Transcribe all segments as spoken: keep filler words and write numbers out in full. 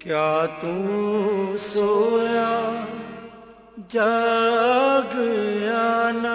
क्या तू सोया जाग आना,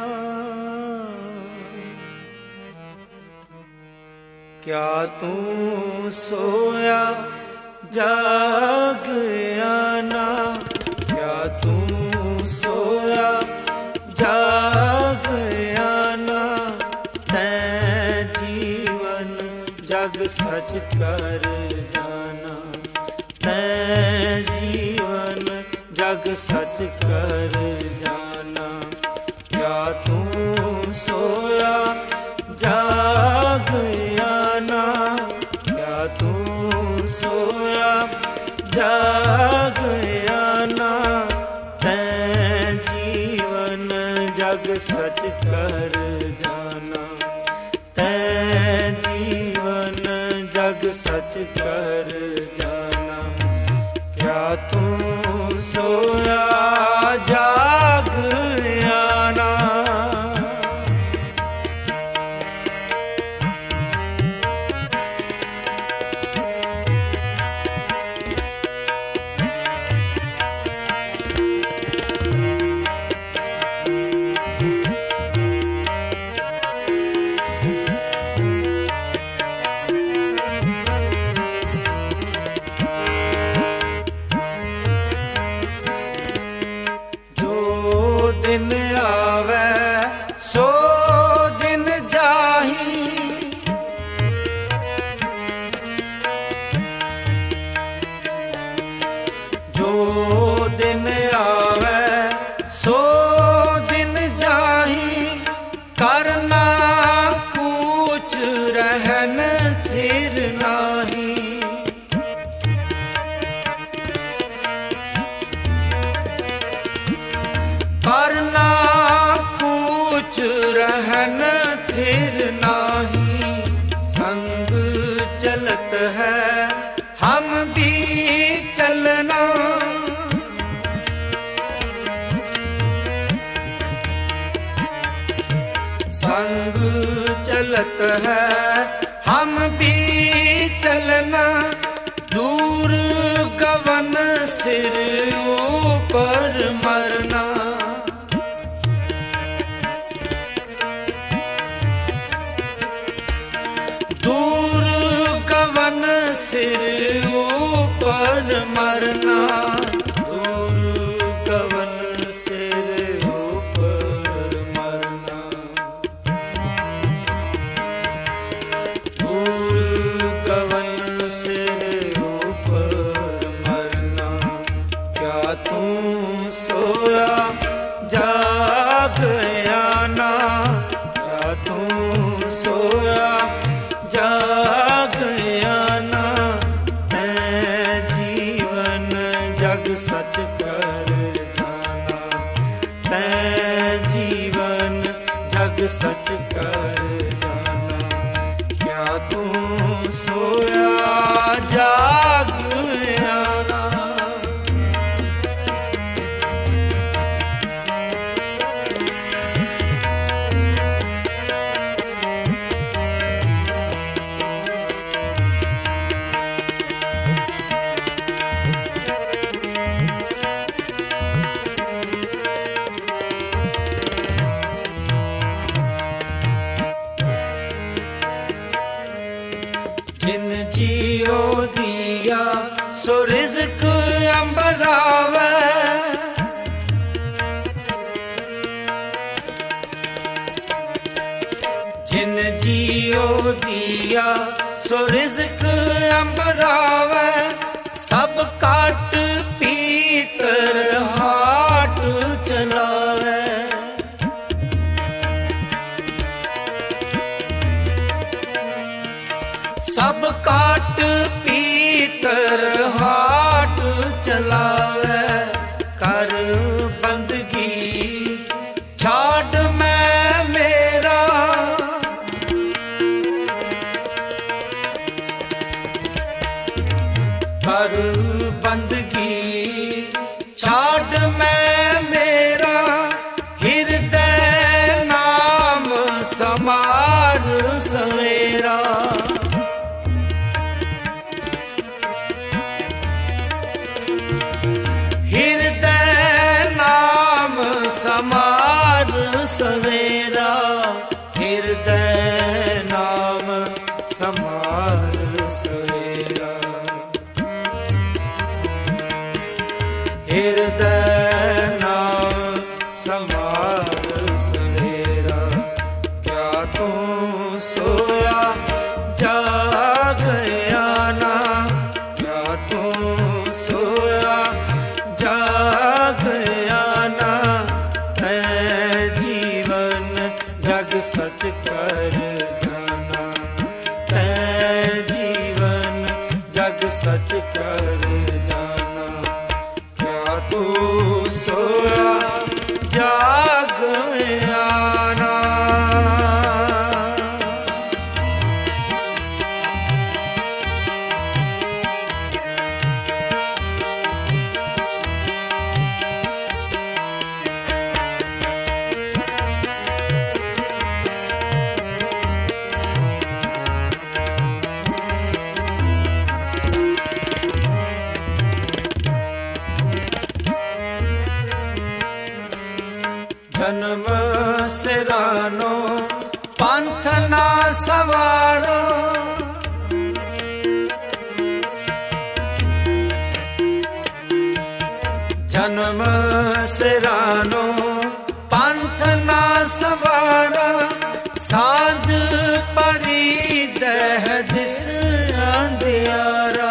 क्या तू सोया जाग आना, क्या तू सोया जाग आना। तैं जीवन जग सच कर जाना, तैं जीवन जग सच कर जाना। क्या तू सोया जाग आना, क्या तू सोया जाग आना। तैं जीवन जग सच कर जाना, तैं जीवन जग सच कर जाना। क्या तू सोया जाग आना। दिन आवे सो दिन जाही, जो दिन आवे सो दिन जाही। करना कूच रहन थिर नाही, करना कूच रहन थिर नाही। संग चलत है हम भी चलना, संग चलत है हम भी चलना। दूर गवन सिर ऊपर मरना, दूर गवन सिर ऊपर मरना। दूर गवन सिर ऊपर मरना, दूर गवन सिर ऊपर मरना। क्या तू सोया जाग आना, क्या तू सोया जाग आना। तैं जीवन जग सच कर जाना, तैं जीवन जग सच कर जाना। क्या तू सोया जाग आना। जिन जियो दिया सो रिज़्क अंबरावे, जिन जियो दिया सो रिज़्क अंबरावे। सब काट पीतर हाट चलावे, सब काट पीतर हाट चलावे। कर बंदगी छाड़ मैं मेरा, कर बंदगी छाड़ मैं मेरा। हृदय नाम समार सवेरा, समार सवेरा। हृदय नाम समार सवेरा, क्या तू सोया जागया ना, क्या तू सोया जागया ना, तै जीवन जग सच कर जाना, तै जीवन जग सच कर जाना, क्या तू सोया जागया ना। जन्म सिरानो पंथ ना सवारो, जन्म सिरानो पंथ ना सवारा, सांझ परी दह दिस अंधियारा,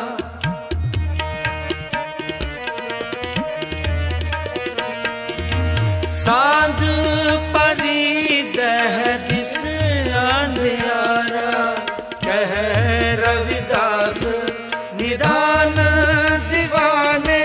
सांझ परी दह दिस अंधियारा, कह रविदास निदान दीवाने,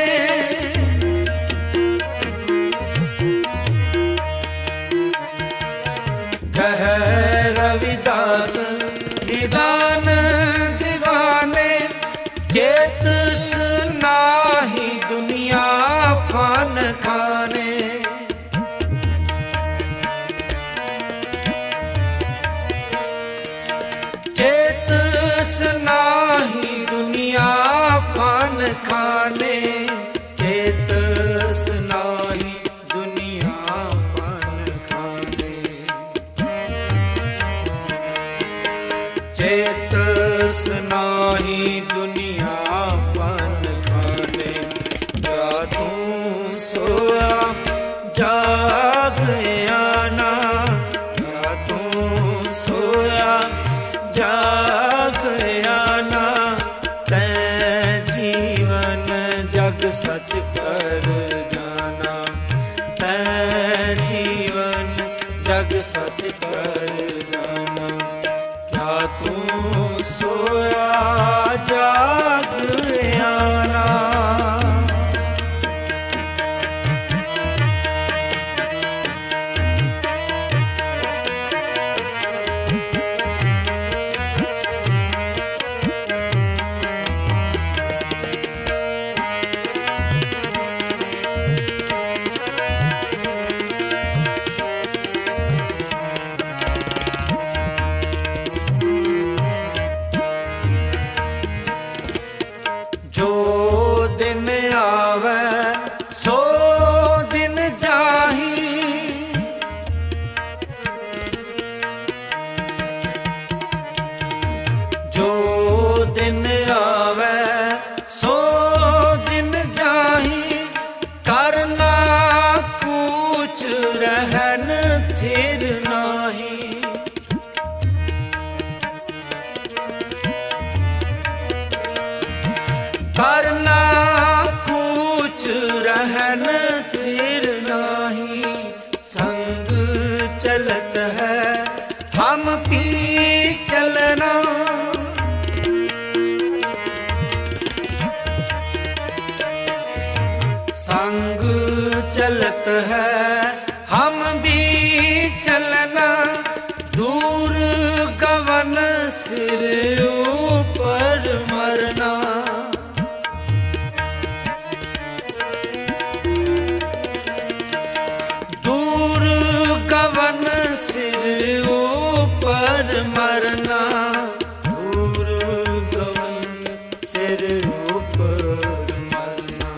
कह रविदास निदान दीवाने, चेत सुनाही दुनिया फान खाने, चेत सुनाही दुनिया फान खाने, चेत सुनाही दुनिया फान खाने, चेत सुनाही दुनिया फान खाने, क्या तू सोया जागया ना, क्या तू सोया जागया ना, तै जीवन जग सच कर जाना, तै जीवन जग सच कर जाना, क्या तू सोया जागया ना। जो दिन आवे सो दिन जाही, जो दिन आवे सो दिन जाही, करना कुछ रहन थिर नाही, करना कुछ रहन थिर नाही, संग चलत है हम पी चलना, संग चलत है हम भी चलना, दूर गवन सिर ऊपर मरना, दूर गवन सिर ऊपर मरना, दूर गवन सिर ऊपर मरना,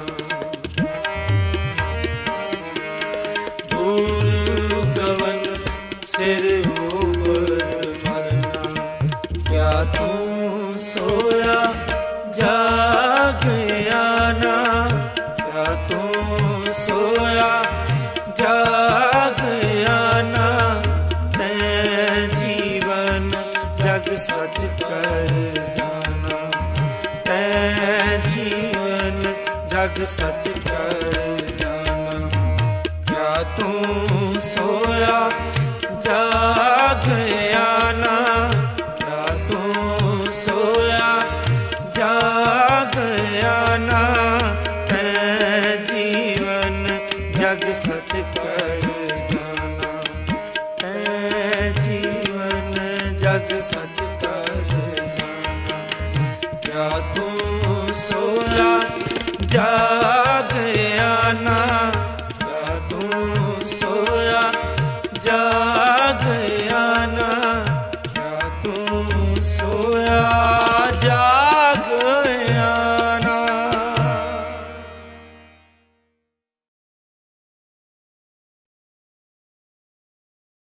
दूर गवन सिर ऊपर मरना, क्या ਤੂੰ ਸੋਇਆ ਜਾਗਿਆ ਨਾ, ਕਿਆ ਤੂੰ ਸੋਇਆ ਜਾਗਿਆ ਨਾ, ਤੈਂ ਜੀਵਨ ਜਗ ਸਚ ਕਰ ਜਾਣਾ, ਤੈਂ ਜੀਵਨ ਜਗ ਸਚ ਕਰ ਜਾਣਾ। ਕਿਆ ਤੂੰ ਸੋਇਆ ਜਾਗਿਆ ਨਾ, ਕਿਆ ਤੂੰ ਸੋਇਆ ਜਾਗਿਆ ਨਾ, ਤੈਂ ਜੀਵਨ ਜਗ ਸਚ ਕਰ ਜਾਣਾ, ਤੈਂ ਜੀਵਨ ਜਗ ਸਚ ਕਰ ਜਾਣਾ। ਕਿਆ ਤੂੰ ਸੋਇਆ ਜਾ